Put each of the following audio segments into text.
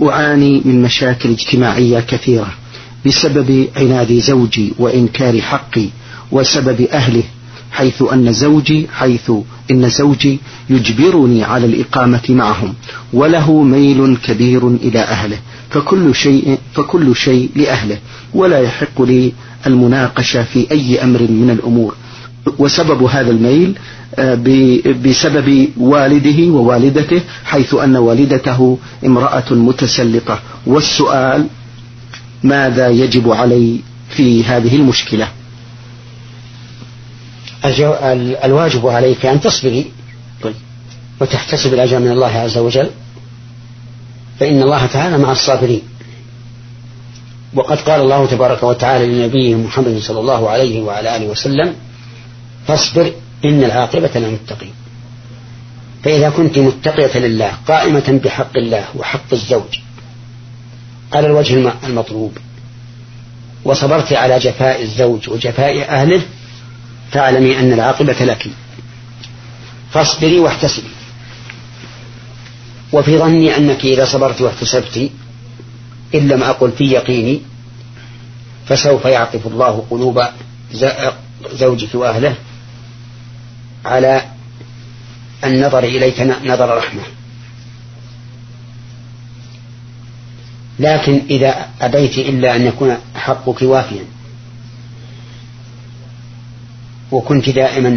أعاني من مشاكل اجتماعية كثيرة بسبب عناد زوجي وإنكار حقي وسبب أهله، حيث إن زوجي يجبرني على الإقامة معهم، وله ميل كبير إلى أهله، فكل شيء لأهله، ولا يحق لي المناقشة في أي أمر من الأمور. وسبب هذا الميل بسبب والده ووالدته، حيث أن والدته امرأة متسلطة. والسؤال: ماذا يجب علي في هذه المشكلة؟ الواجب عليك أن تصبري وتحتسب الأجر من الله عز وجل، فإن الله تعالى مع الصابرين. وقد قال الله تبارك وتعالى لنبيه محمد صلى الله عليه وعلى آله وسلم: فاصبر إن العاقبة للمتقين. فإذا كنت متقية لله قائمة بحق الله وحق الزوج على الوجه المطلوب، وصبرت على جفاء الزوج وجفاء أهله، فاعلمي أن العاقبة لك، فاصبري واحتسبي. وفي ظني أنك إذا صبرت واحتسبت، إن لم أقل في يقيني، فسوف يعطف الله قلوب زوجك وأهله على النظر إليك نظر رحمة. لكن إذا أبيت إلا أن يكون حقك وافيا، وكنت دائما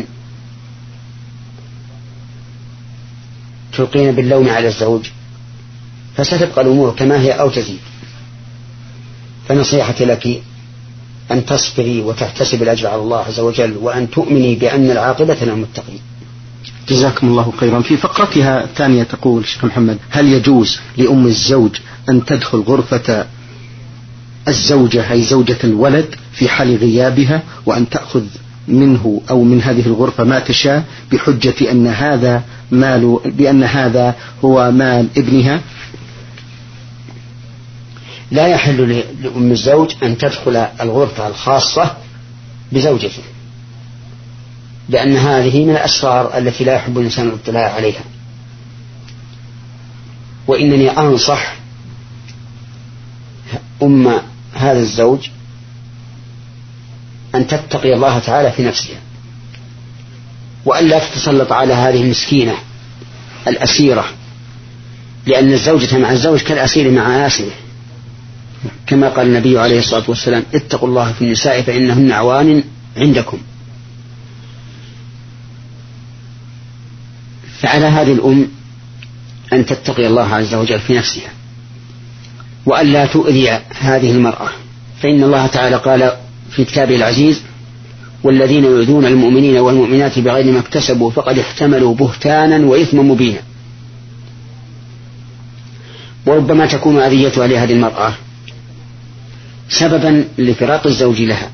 تلقين باللوم على الزوج، فستبقى الأمور كما هي أو تزيد. فنصيحتي لك أن تصبري وتحتسب الأجر على الله عز وجل، وأن تؤمني بأن العاقبة للمتقين. جزاكم الله خيرا. في فقرتها الثانية تقول شيخ محمد: هل يجوز لأم الزوج أن تدخل غرفة الزوجة أي زوجة الولد في حال غيابها، وأن تأخذ منه أو من هذه الغرفة ما تشاء بحجة بأن هذا هو مال ابنها؟ لا يحل لأم الزوج أن تدخل الغرفة الخاصة بزوجته، لأن هذه من الأسرار التي لا يحب الإنسان الاطلاع عليها. وإنني أنصح أم هذا الزوج أن تتقي الله تعالى في نفسها، وأن لا تتسلط على هذه المسكينة الأسيرة، لأن الزوجة مع الزوج كالأسير مع آسره، كما قال النبي عليه الصلاة والسلام: اتقوا الله في النساء فإنهن عوان عندكم. فعلى هذه الأم أن تتقي الله عز وجل في نفسها، وأن لا تؤذي هذه المرأة، فإن الله تعالى قال في كتابه العزيز: والذين يؤذون المؤمنين والمؤمنات بغير ما اكتسبوا فقد احتملوا بهتانا وإثما مبينا. وربما تكون أذيتها لهذه المرأة سببا لفراق الزوج لها،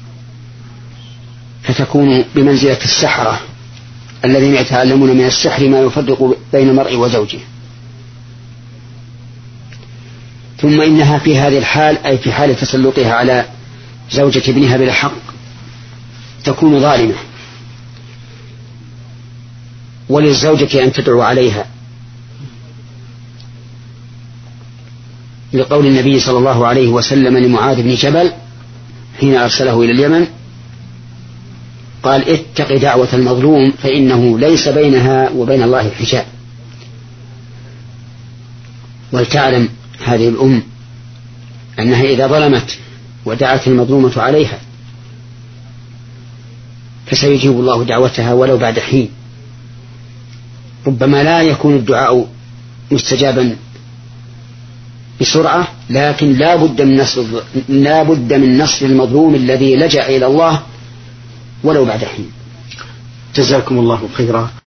فتكون بمنزلة السحرة الذين يتعلمون من السحر ما يفرق بين المرء وزوجه. ثم إنها في هذه الحال، أي في حال تسلطها على زوجة ابنها بلا حق، تكون ظالمة، وللزوجة أن تدعو عليها، لقول النبي صلى الله عليه وسلم لمعاذ بن جبل حين أرسله إلى اليمن، قال: اتق دعوة المظلوم فإنه ليس بينها وبين الله حجاب. ولتعلم هذه الأم أنها إذا ظلمت ودعت المظلومة عليها فسيجيب الله دعوتها ولو بعد حين. ربما لا يكون الدعاء مستجابا بسرعة، لكن لا بد من نصر المظلوم الذي لجأ إلى الله ولو بعد حين. جزاكم الله خيرا.